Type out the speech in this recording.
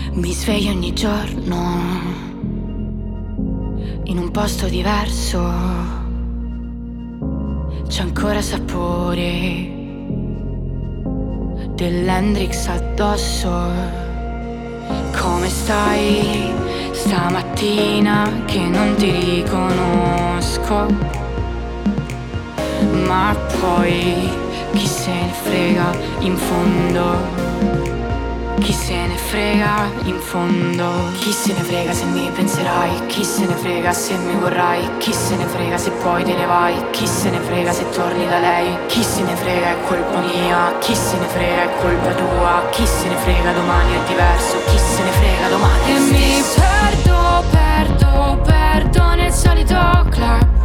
Mi sveglio ogni giorno in un posto diverso, c'è ancora sapore dell'Hendrix addosso. Come stai stamattina che non ti riconosco? Ma poi chi se ne frega in fondo? Chi se ne frega in fondo? Chi se ne frega se mi penserai? Chi se ne frega se mi vorrai? Chi se ne frega se poi te ne vai? Chi se ne frega se torni da lei? Chi se ne frega è colpa mia? Chi se ne frega è colpa tua? Chi se ne frega domani è diverso? Chi se ne frega domani è stesso? E mi perdo nel solito club